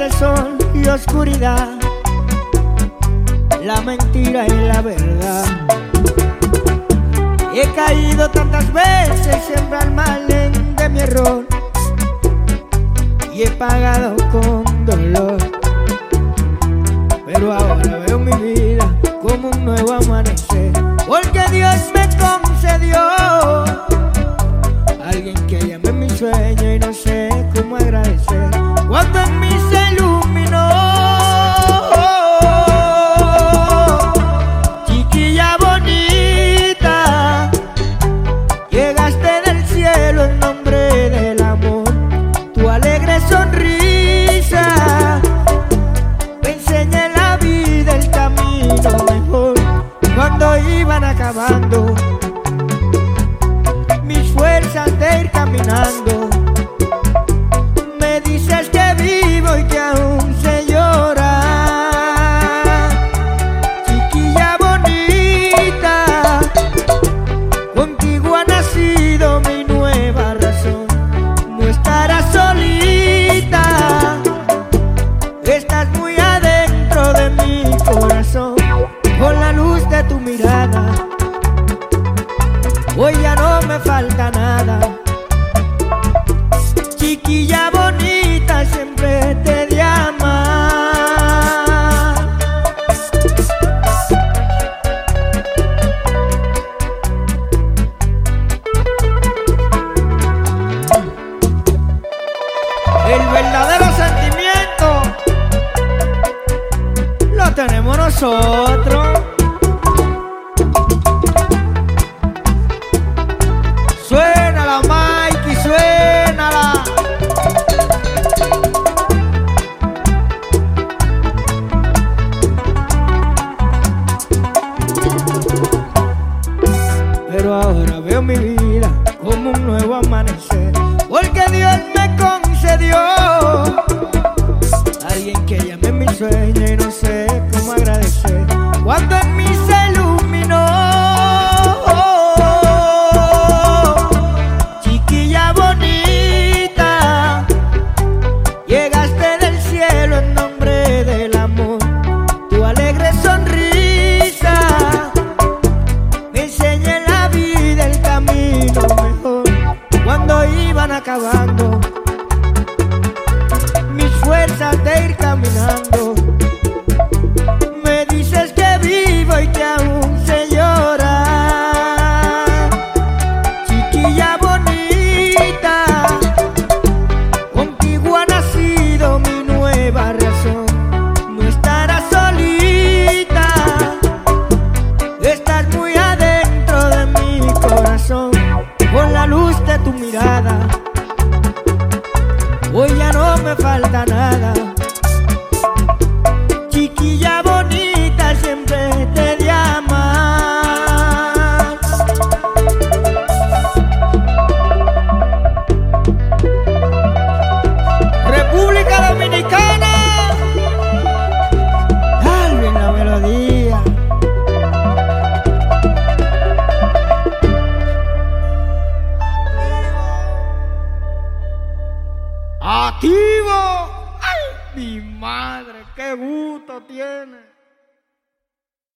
entre sol y oscuridad, la mentira y la verdad. He caído tantas veces siempre al margen de mi error y he pagado con dolor, pero ahora veo mi vida como un nuevo amanecer, porque Dios me concedió alguien que llame mi sueño y no sé cómo agradecer. Cuando en mí se iluminó, chiquilla bonita, llegaste del cielo en nombre del amor. Tu alegre sonrisa me enseña en la vida el camino mejor. Cuando iban acabando mis fuerzas de ir caminando, me dices que vivo y que aún sé llorar. Chiquilla bonita, contigo ha nacido mi nueva razón. No estarás solita, estás muy adentro de mi corazón. Con la luz de tu mirada, hoy ya no me falta nada. Chiquilla bonita, siempre te de amar. El verdadero sentimiento lo tenemos nosotros. Suénala, Mikey, suénala. Pero ahora veo mi vida como un nuevo amanecer, porque Dios me concedió alguien que llame mi sueño y no sé cómo agradecer. Cuando en mí se iluminó, chiquilla bonita, llegaste del cielo en nombre del amor. Tu alegre sonrisa me enseña en la vida el camino mejor. Cuando iban acabando mis fuerzas de ir caminando, me dices que vivo y que aún sé llorar. Chiquilla bonita, contigo ha nacido mi nueva razón. No estarás solita, estás muy adentro de mi corazón. Con la luz de tu mirada, hoy ya no me falta nada. Chiquilla bonita, siempre te de amar. República Dominicana, Alvin la melodía. ¡Activo! ¡Ay, mi madre! ¡Qué gusto tiene!